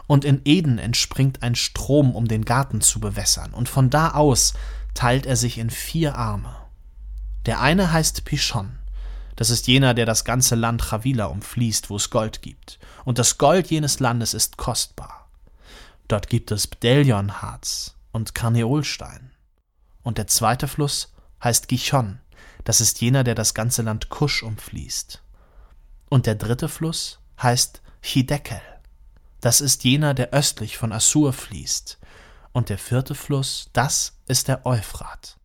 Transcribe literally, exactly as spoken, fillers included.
Und in Eden entspringt ein Strom, um den Garten zu bewässern, und von da aus teilt er sich in vier Arme. Der eine heißt Pishon. Das ist jener, der das ganze Land Chavila umfließt, wo es Gold gibt. Und das Gold jenes Landes ist kostbar. Dort gibt es Bdelionharz und Karneolstein. Und der zweite Fluss heißt Gichon. Das ist jener, der das ganze Land Kusch umfließt. Und der dritte Fluss heißt Hiddekel. Das ist jener, der östlich von Assur fließt. Und der vierte Fluss, das ist der Euphrat.